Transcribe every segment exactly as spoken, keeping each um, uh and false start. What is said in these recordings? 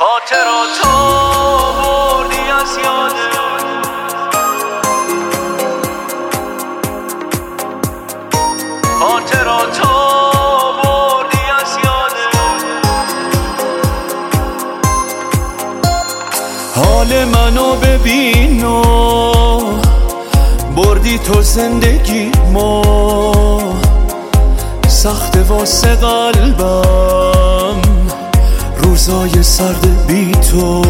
خاطراتو بردی از یادت، خاطراتو بردی از یادت. حال منو ببین و بردی تو زندگی ما، سخت واسه قلبم روزای سرد بی تو.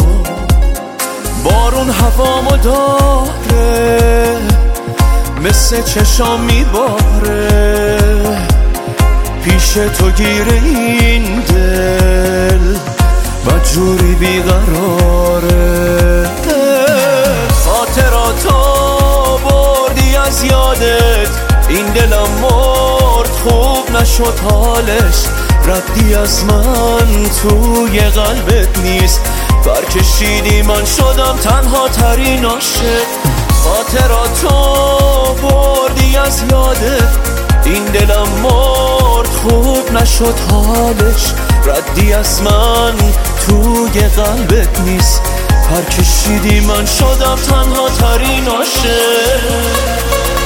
بارون هوامو داره مثل چشام میباره، پیش تو گیره این دل بدجوری بیقراره. خاطراتو بردی از یادت، این دلم مرد خوب نشد حالش، ردی از من توی قلبت نیست، برکشیدی من شدم تنها ترین عاشق. خاطراتو بردی از یادت، این دلم مرد خوب نشد حالش، ردی از من توی قلبت نیست، برکشیدی من شدم تنها ترین عاشق.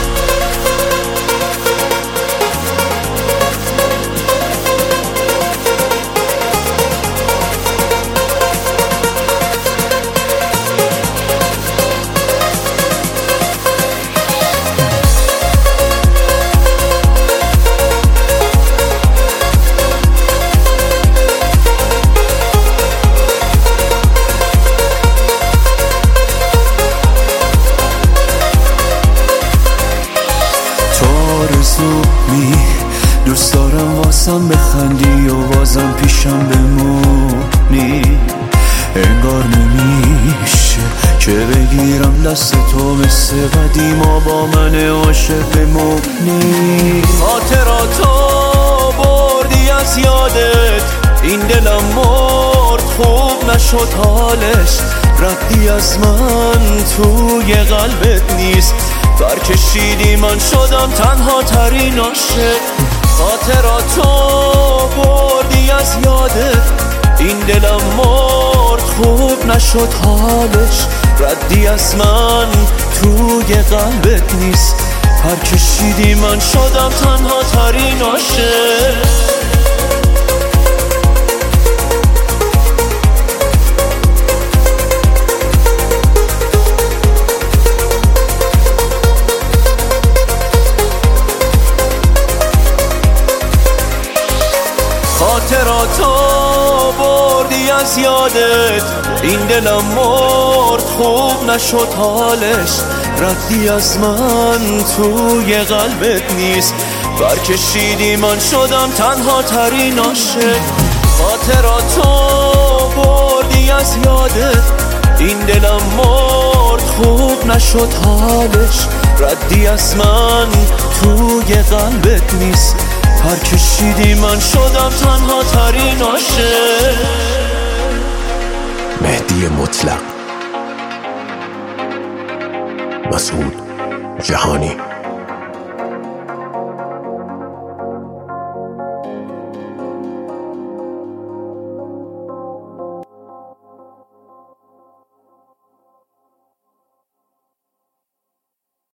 می دوست دارم واسم بخندی و بازم پیشم بمونی، انگار نمیشه که بگیرم دست تو مثل قدیما با من عاشق بمونی. خاطراتو بردی از یادت، این دلم مرد خوب نشد حالش، ردی از من توی قلبت نیست، برکشیدی من شدم تنها ترین عاشق. خاطراتو بردی از یادت، این دلم مرد خوب نشد حالش، ردی از من توی قلبت نیست، برکشیدی من شدم تنها ترین عاشق. خاطراتو بردی از یادت، این دلم مرد خوب نشد حالش، ردی از من توی قلبت نیست، برکشیدی من شدم تنها ترین عاشق. خاطراتو بردی از یادت، این دلم مرد خوب نشد حالش، ردی از من توی قلبت نیست، برکشیدی من شدم تنها ترین عاشق. مهدی مطلق، مسعود جهانی.